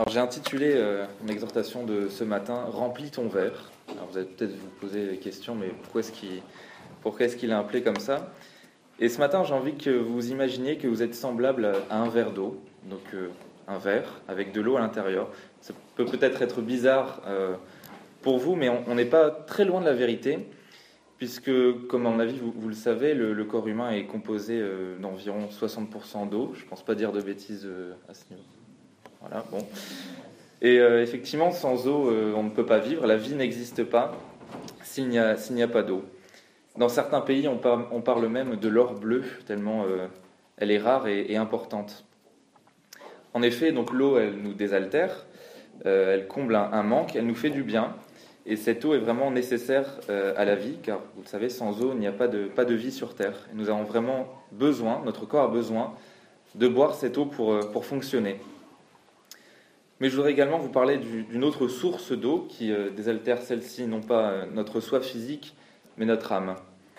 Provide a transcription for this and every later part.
J'ai intitulé mon exhortation de ce matin « Remplis ton verre ». Alors vous allez peut-être vous poser des questions, mais pourquoi est-ce qu'il est appelé comme ça? Et ce matin, j'ai envie que vous imaginiez que vous êtes semblable à un verre d'eau, donc un verre avec de l'eau à l'intérieur. Ça peut peut-être être bizarre pour vous, mais on n'est pas très loin de la vérité, puisque, comme à mon avis, vous le savez, le corps humain est composé d'environ 60% d'eau. Je ne pense pas dire de bêtises à ce niveau. Voilà, bon. Et effectivement, sans eau, on ne peut pas vivre. La vie n'existe pas s'il n'y a pas d'eau. Dans certains pays, on parle même de l'or bleu, tellement elle est rare et importante. En effet, donc l'eau, elle nous désaltère, elle comble un manque, elle nous fait du bien. Et cette eau est vraiment nécessaire à la vie, car vous le savez, sans eau, il n'y a pas de vie sur Terre. Et nous avons vraiment besoin, notre corps a besoin de boire cette eau pour fonctionner. Mais je voudrais également vous parler d'une autre source d'eau qui désaltère celle-ci, non pas notre soif physique, mais notre âme.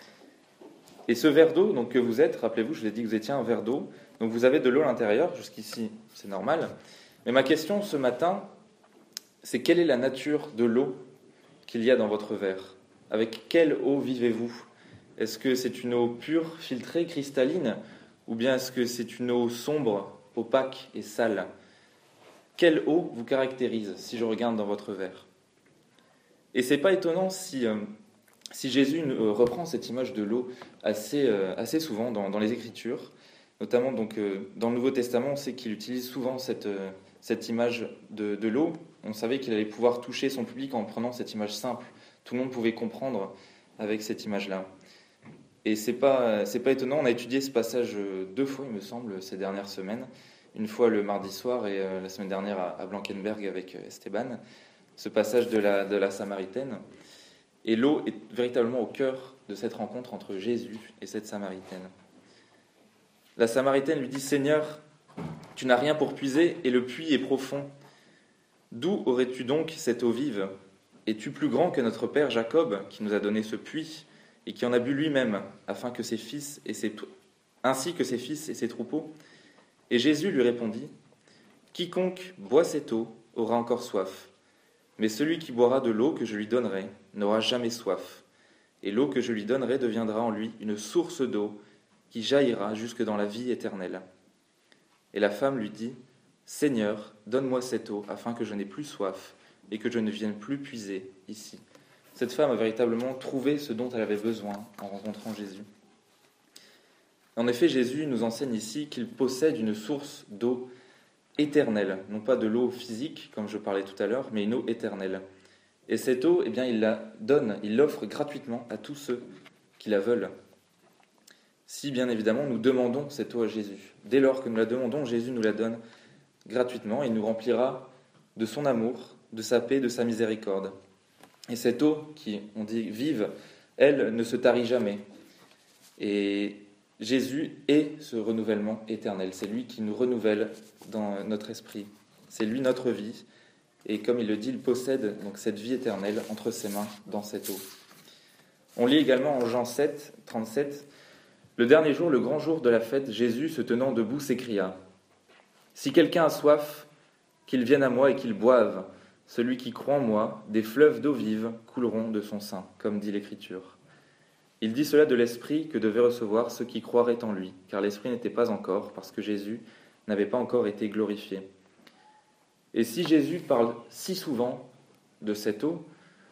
Et ce verre d'eau donc, que vous êtes, rappelez-vous, je vous ai dit que vous étiez un verre d'eau, donc vous avez de l'eau à l'intérieur, jusqu'ici c'est normal. Mais ma question ce matin, c'est quelle est la nature de l'eau qu'il y a dans votre verre? Avec quelle eau vivez-vous? Est-ce que c'est une eau pure, filtrée, cristalline, ou bien est-ce que c'est une eau sombre, opaque et sale? Quelle eau vous caractérise si je regarde dans votre verre? Et c'est pas étonnant si Jésus reprend cette image de l'eau assez souvent dans les Écritures, notamment donc, dans le Nouveau Testament, on sait qu'il utilise souvent cette image de l'eau. On savait qu'il allait pouvoir toucher son public en prenant cette image simple. Tout le monde pouvait comprendre avec cette image-là. Et c'est pas étonnant, on a étudié ce passage 2 fois, il me semble, ces dernières semaines. Une fois le mardi soir et la semaine dernière à Blankenberg avec Esteban, ce passage de la Samaritaine. Et l'eau est véritablement au cœur de cette rencontre entre Jésus et cette Samaritaine. La Samaritaine lui dit « Seigneur, tu n'as rien pour puiser et le puits est profond. D'où aurais-tu donc cette eau vive? Es-tu plus grand que notre père Jacob qui nous a donné ce puits et qui en a bu lui-même ainsi que ses fils et ses troupeaux ?» Et Jésus lui répondit, « Quiconque boit cette eau aura encore soif, mais celui qui boira de l'eau que je lui donnerai n'aura jamais soif, et l'eau que je lui donnerai deviendra en lui une source d'eau qui jaillira jusque dans la vie éternelle. » Et la femme lui dit, « Seigneur, donne-moi cette eau, afin que je n'ai plus soif, et que je ne vienne plus puiser ici. » Cette femme a véritablement trouvé ce dont elle avait besoin en rencontrant Jésus. En effet, Jésus nous enseigne ici qu'il possède une source d'eau éternelle, non pas de l'eau physique, comme je parlais tout à l'heure, mais une eau éternelle. Et cette eau, eh bien, il la donne, il l'offre gratuitement à tous ceux qui la veulent. Si, bien évidemment, nous demandons cette eau à Jésus. Dès lors que nous la demandons, Jésus nous la donne gratuitement et il nous remplira de son amour, de sa paix, de sa miséricorde. Et cette eau, qui, on dit, vive, elle ne se tarit jamais. Et Jésus est ce renouvellement éternel. C'est lui qui nous renouvelle dans notre esprit. C'est lui notre vie. Et comme il le dit, il possède donc cette vie éternelle entre ses mains dans cette eau. On lit également en Jean 7, 37, « Le dernier jour, le grand jour de la fête, Jésus, se tenant debout, s'écria, « Si quelqu'un a soif, qu'il vienne à moi et qu'il boive. Celui qui croit en moi, des fleuves d'eau vive couleront de son sein, comme dit l'Écriture. » Il dit cela de l'Esprit que devaient recevoir ceux qui croiraient en lui, car l'Esprit n'était pas encore, parce que Jésus n'avait pas encore été glorifié. Et si Jésus parle si souvent de cette eau,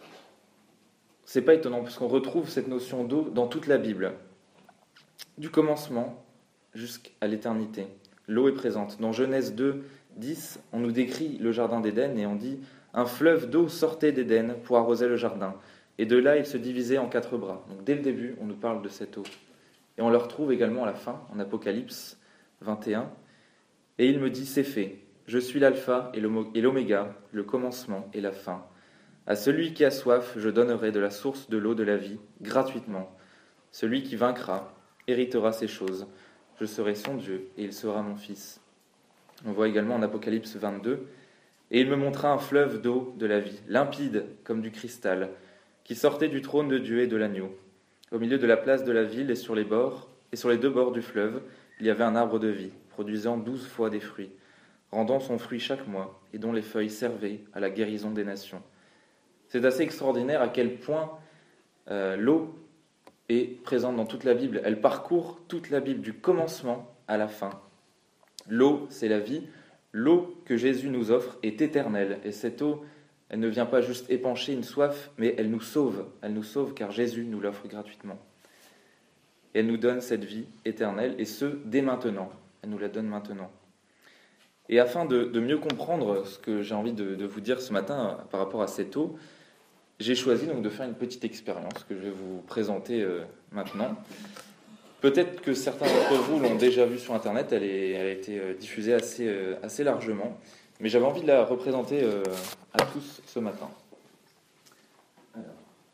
c'est pas étonnant, puisqu'on retrouve cette notion d'eau dans toute la Bible, du commencement jusqu'à l'éternité. L'eau est présente. Dans Genèse 2, 10, on nous décrit le jardin d'Éden et on dit « Un fleuve d'eau sortait d'Éden pour arroser le jardin. » Et de là, il se divisait en 4 bras. Donc dès le début, on nous parle de cette eau. Et on le retrouve également à la fin, en Apocalypse 21. « Et il me dit, c'est fait. Je suis l'alpha et l'oméga, le commencement et la fin. À celui qui a soif, je donnerai de la source de l'eau de la vie, gratuitement. Celui qui vaincra héritera ces choses. Je serai son Dieu et il sera mon fils. » On voit également en Apocalypse 22. « Et il me montra un fleuve d'eau de la vie, limpide comme du cristal, qui sortait du trône de Dieu et de l'agneau. Au milieu de la place de la ville et sur les 2 bords du fleuve, il y avait un arbre de vie, produisant 12 fois des fruits, rendant son fruit chaque mois, et dont les feuilles servaient à la guérison des nations. » C'est assez extraordinaire à quel point l'eau est présente dans toute la Bible. Elle parcourt toute la Bible, du commencement à la fin. L'eau, c'est la vie. L'eau que Jésus nous offre est éternelle. Et cette eau, elle ne vient pas juste épancher une soif, mais elle nous sauve. Elle nous sauve car Jésus nous l'offre gratuitement. Et elle nous donne cette vie éternelle, et ce, dès maintenant. Elle nous la donne maintenant. Et afin de mieux comprendre ce que j'ai envie de vous dire ce matin par rapport à cette eau, j'ai choisi donc de faire une petite expérience que je vais vous présenter maintenant. Peut-être que certains d'entre vous l'ont déjà vue sur Internet, elle a été diffusée assez largement, mais j'avais envie de la représenter à tous ce matin. Alors,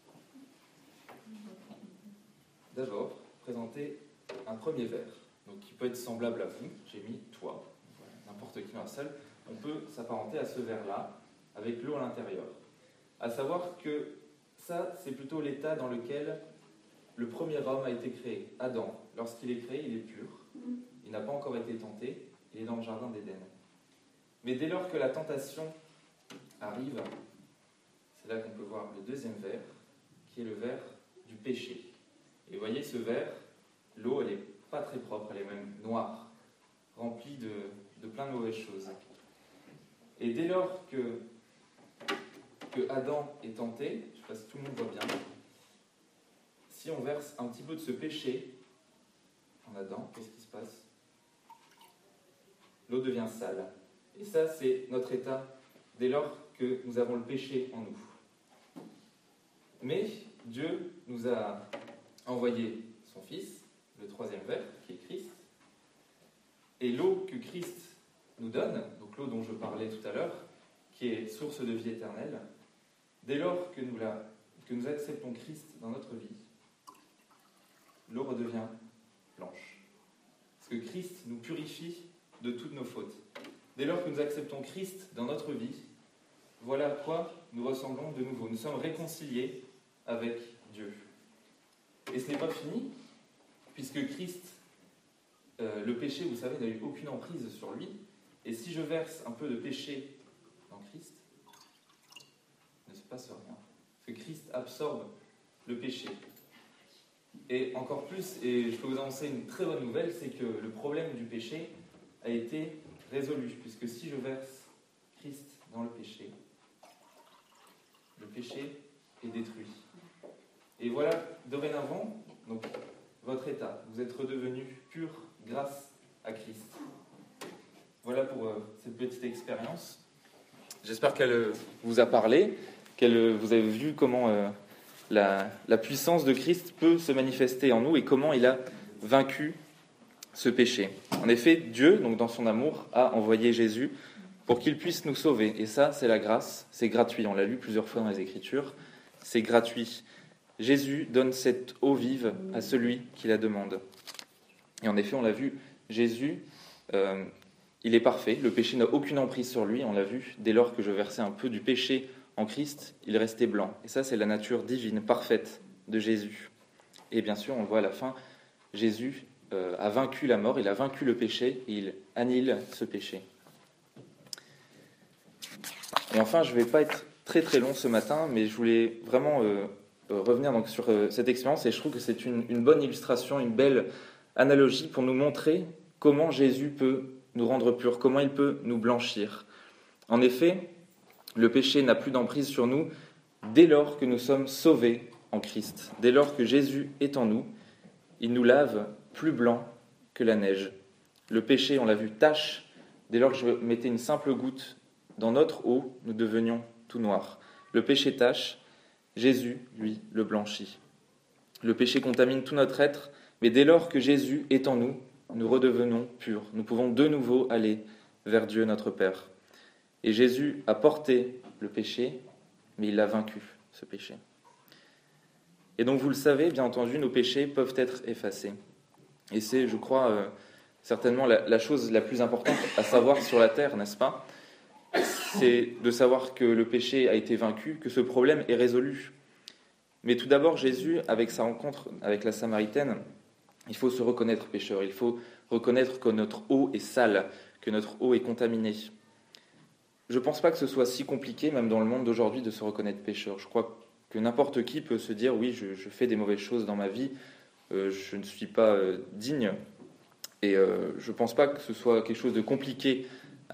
d'abord, présenter un premier verre, donc qui peut être semblable à vous. J'ai mis toi, voilà, n'importe qui dans la salle. On peut s'apparenter à ce verre-là, avec l'eau à l'intérieur. À savoir que ça, c'est plutôt l'état dans lequel le premier homme a été créé. Adam, lorsqu'il est créé, il est pur. Il n'a pas encore été tenté. Il est dans le jardin d'Éden. Mais dès lors que la tentation arrive, c'est là qu'on peut voir le deuxième verre, qui est le verre du péché. Et vous voyez, ce verre, l'eau, elle n'est pas très propre, elle est même noire, remplie de plein de mauvaises choses. Et dès lors que Adam est tenté, je ne sais pas si tout le monde voit bien, si on verse un petit peu de ce péché en Adam, qu'est-ce qui se passe? L'eau devient sale. Et ça, c'est notre état dès lors que nous avons le péché en nous. Mais Dieu nous a envoyé son Fils, le troisième verre, qui est Christ. Et l'eau que Christ nous donne, donc l'eau dont je parlais tout à l'heure, qui est source de vie éternelle, dès lors que nous acceptons Christ dans notre vie, l'eau redevient blanche. Parce que Christ nous purifie de toutes nos fautes. Dès lors que nous acceptons Christ dans notre vie, voilà à quoi nous ressemblons de nouveau. Nous sommes réconciliés avec Dieu. Et ce n'est pas fini, puisque Christ, le péché, vous savez, n'a eu aucune emprise sur lui. Et si je verse un peu de péché dans Christ, il ne se passe rien. Parce que Christ absorbe le péché. Et encore plus, et je peux vous annoncer une très bonne nouvelle, c'est que le problème du péché a été résolu. Puisque si je verse Christ dans le péché est détruit. Et voilà, dorénavant, donc, votre état. Vous êtes redevenu pur grâce à Christ. Voilà pour cette petite expérience. J'espère qu'elle vous a parlé, vous avez vu comment la puissance de Christ peut se manifester en nous et comment il a vaincu ce péché. En effet, Dieu, donc dans son amour, a envoyé Jésus pour qu'il puisse nous sauver. Et ça, c'est la grâce, c'est gratuit. On l'a lu plusieurs fois dans les Écritures. C'est gratuit. Jésus donne cette eau vive à celui qui la demande. Et en effet, on l'a vu, Jésus, il est parfait. Le péché n'a aucune emprise sur lui. On l'a vu, dès lors que je versais un peu du péché en Christ, il restait blanc. Et ça, c'est la nature divine, parfaite de Jésus. Et bien sûr, on le voit à la fin, Jésus a vaincu la mort, il a vaincu le péché, et il annihile ce péché. Et enfin, je ne vais pas être très très long ce matin, mais je voulais vraiment revenir donc sur cette expérience, et je trouve que c'est une bonne illustration, une belle analogie pour nous montrer comment Jésus peut nous rendre purs, comment il peut nous blanchir. En effet, le péché n'a plus d'emprise sur nous dès lors que nous sommes sauvés en Christ. Dès lors que Jésus est en nous, il nous lave plus blanc que la neige. Le péché, on l'a vu, tache. Dès lors que je mettais une simple goutte dans notre eau, nous devenions tout noirs. Le péché tache, Jésus, lui, le blanchit. Le péché contamine tout notre être, mais dès lors que Jésus est en nous, nous redevenons purs. Nous pouvons de nouveau aller vers Dieu notre Père. Et Jésus a porté le péché, mais il l'a vaincu, ce péché. Et donc vous le savez, bien entendu, nos péchés peuvent être effacés. Et c'est, je crois, certainement la chose la plus importante à savoir sur la terre, n'est-ce pas? C'est de savoir que le péché a été vaincu, que ce problème est résolu. Mais tout d'abord, Jésus, avec sa rencontre avec la Samaritaine, il faut se reconnaître pécheur, il faut reconnaître que notre eau est sale, que notre eau est contaminée. Je ne pense pas que ce soit si compliqué, même dans le monde d'aujourd'hui, de se reconnaître pécheur. Je crois que n'importe qui peut se dire, oui, je fais des mauvaises choses dans ma vie, je ne suis pas digne. Et je ne pense pas que ce soit quelque chose de compliqué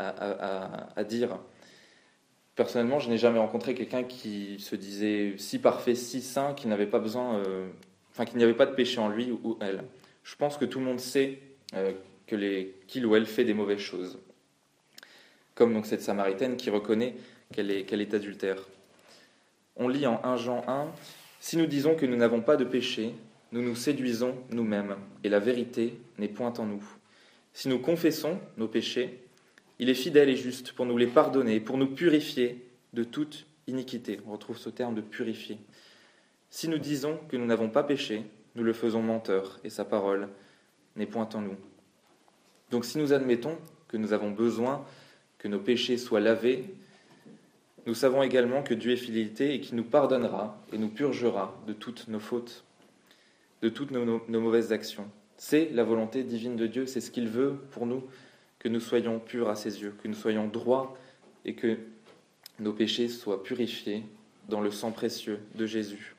à dire. Personnellement, je n'ai jamais rencontré quelqu'un qui se disait si parfait, si saint, qu'il n'avait pas besoin, qu'il n'y avait pas de péché en lui ou elle. Je pense que tout le monde sait qu'il ou elle fait des mauvaises choses. Comme donc cette Samaritaine qui reconnaît qu'elle est adultère. On lit en 1 Jean 1, « Si nous disons que nous n'avons pas de péché, nous nous séduisons nous-mêmes, et la vérité n'est point en nous. Si nous confessons nos péchés, il est fidèle et juste pour nous les pardonner, pour nous purifier de toute iniquité. » On retrouve ce terme de purifier. « Si nous disons que nous n'avons pas péché, nous le faisons menteur, et sa parole n'est point en nous. » Donc si nous admettons que nous avons besoin que nos péchés soient lavés, nous savons également que Dieu est fidélité et qu'il nous pardonnera et nous purgera de toutes nos fautes, de toutes nos mauvaises actions. C'est la volonté divine de Dieu, c'est ce qu'il veut pour nous, que nous soyons purs à ses yeux, que nous soyons droits et que nos péchés soient purifiés dans le sang précieux de Jésus.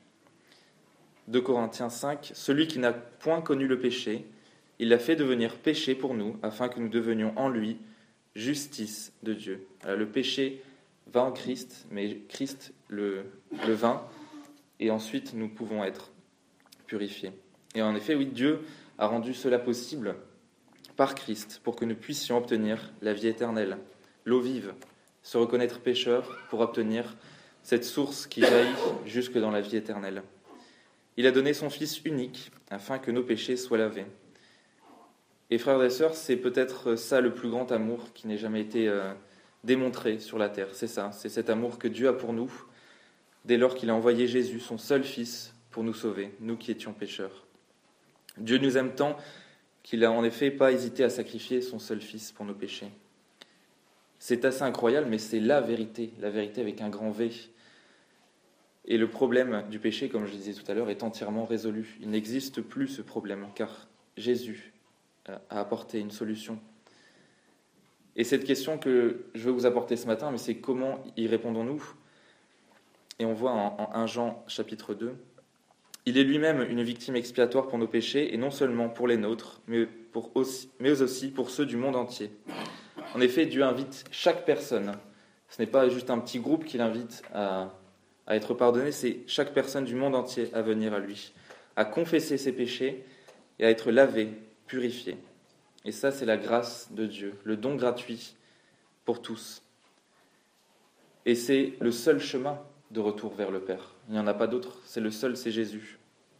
2 Corinthiens 5, « Celui qui n'a point connu le péché, il l'a fait devenir péché pour nous, afin que nous devenions en lui justice de Dieu. » Alors, le péché va en Christ, mais Christ le vainc, et ensuite nous pouvons être purifiés. Et en effet, oui, Dieu a rendu cela possible par Christ, pour que nous puissions obtenir la vie éternelle, l'eau vive, se reconnaître pécheur pour obtenir cette source qui jaillit jusque dans la vie éternelle. Il a donné son Fils unique, afin que nos péchés soient lavés. Et frères et sœurs, c'est peut-être ça le plus grand amour qui n'ait jamais été démontré sur la terre. C'est ça, c'est cet amour que Dieu a pour nous, dès lors qu'il a envoyé Jésus, son seul Fils, pour nous sauver, nous qui étions pécheurs. Dieu nous aime tant qu'il n'a en effet pas hésité à sacrifier son seul Fils pour nos péchés. C'est assez incroyable, mais c'est la vérité avec un grand V. Et le problème du péché, comme je le disais tout à l'heure, est entièrement résolu. Il n'existe plus ce problème, car Jésus a apporté une solution. Et cette question que je veux vous apporter ce matin, mais c'est comment y répondons-nous ? Et on voit en 1 Jean chapitre 2, « Il est lui-même une victime expiatoire pour nos péchés, et non seulement pour les nôtres, mais aussi pour ceux du monde entier. » En effet, Dieu invite chaque personne. Ce n'est pas juste un petit groupe qui l'invite à être pardonné, c'est chaque personne du monde entier à venir à lui, à confesser ses péchés et à être lavé, purifié. Et ça, c'est la grâce de Dieu, le don gratuit pour tous. Et c'est le seul chemin de retour vers le Père. Il n'y en a pas d'autre, c'est le seul, c'est Jésus.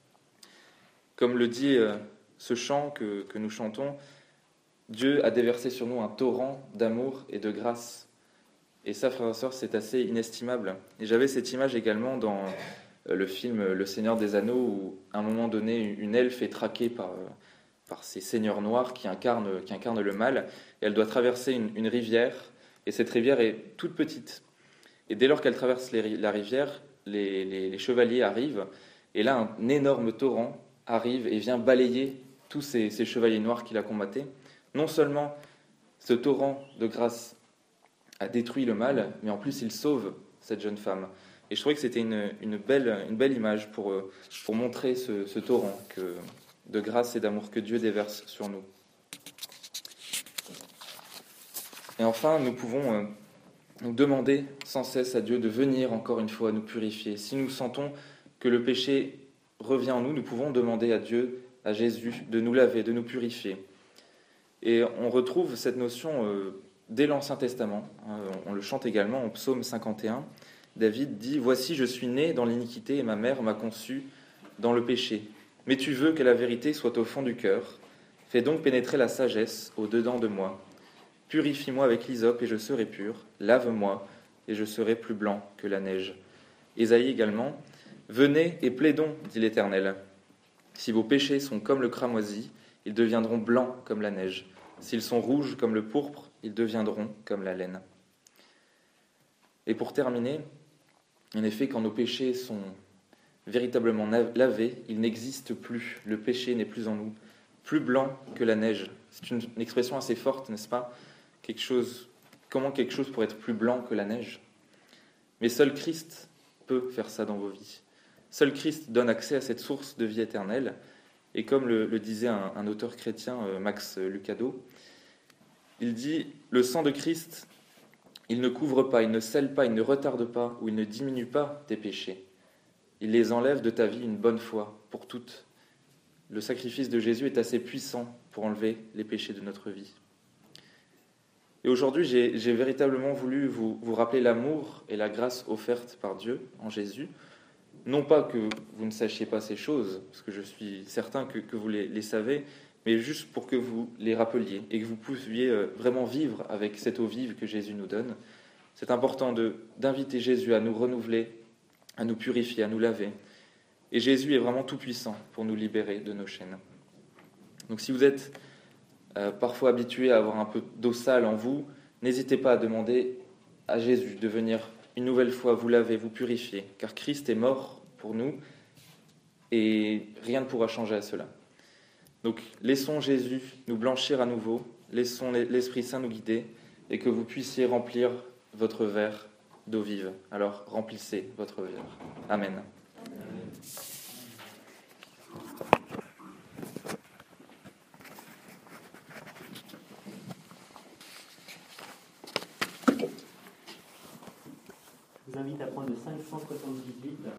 Comme le dit ce chant que nous chantons, Dieu a déversé sur nous un torrent d'amour et de grâce. Et ça, frères et sœurs, c'est assez inestimable. Et j'avais cette image également dans le film Le Seigneur des Anneaux, où à un moment donné, une elfe est traquée par ces seigneurs noirs qui incarnent le mal. Et elle doit traverser une rivière, et cette rivière est toute petite. Et dès lors qu'elle traverse la rivière, les chevaliers arrivent, et là, un énorme torrent arrive et vient balayer tous ces chevaliers noirs qui la combattaient. Non seulement ce torrent de grâce a détruit le mal, mais en plus il sauve cette jeune femme. Et je trouvais que c'était une belle image pour montrer ce torrent de grâce et d'amour que Dieu déverse sur nous. Et enfin, nous pouvons nous demander sans cesse à Dieu de venir encore une fois nous purifier. Si nous sentons que le péché revient en nous, nous pouvons demander à Dieu, à Jésus, de nous laver, de nous purifier. Et on retrouve cette notion dès l'Ancien Testament. On le chante également en Psaume 51. David dit « Voici, je suis né dans l'iniquité et ma mère m'a conçu dans le péché. Mais tu veux que la vérité soit au fond du cœur. Fais donc pénétrer la sagesse au-dedans de moi. Purifie-moi avec l'hysope et je serai pur. Lave-moi et je serai plus blanc que la neige. » Ésaïe également « Venez et plaidons, dit l'Éternel. Si vos péchés sont comme le cramoisi, ils deviendront blancs comme la neige. S'ils sont rouges comme le pourpre, ils deviendront comme la laine. » Et pour terminer, en effet, quand nos péchés sont véritablement lavés, il n'existe plus. Le péché n'est plus en nous, plus blanc que la neige. C'est une expression assez forte, n'est-ce pas ? comment quelque chose pourrait être plus blanc que la neige. Mais seul Christ peut faire ça dans vos vies. Seul Christ donne accès à cette source de vie éternelle. Et comme le disait un auteur chrétien, Max Lucado, il dit « Le sang de Christ, il ne couvre pas, il ne scelle pas, il ne retarde pas ou il ne diminue pas tes péchés. Il les enlève de ta vie une bonne fois pour toutes. Le sacrifice de Jésus est assez puissant pour enlever les péchés de notre vie. » Et aujourd'hui, j'ai véritablement voulu vous rappeler l'amour et la grâce offerte par Dieu en Jésus. Non pas que vous ne sachiez pas ces choses, parce que je suis certain que vous les savez, mais juste pour que vous les rappeliez et que vous puissiez vraiment vivre avec cette eau vive que Jésus nous donne. C'est important d'inviter Jésus à nous renouveler, à nous purifier, à nous laver. Et Jésus est vraiment tout-puissant pour nous libérer de nos chaînes. Donc si vous êtes parfois habitué à avoir un peu d'eau sale en vous, n'hésitez pas à demander à Jésus de venir une nouvelle fois vous laver, vous purifier, car Christ est mort pour nous et rien ne pourra changer à cela. Donc laissons Jésus nous blanchir à nouveau, laissons l'Esprit Saint nous guider et que vous puissiez remplir votre verre d'eau vive. Alors remplissez votre verre. Amen. Je vous invite à prendre le 578.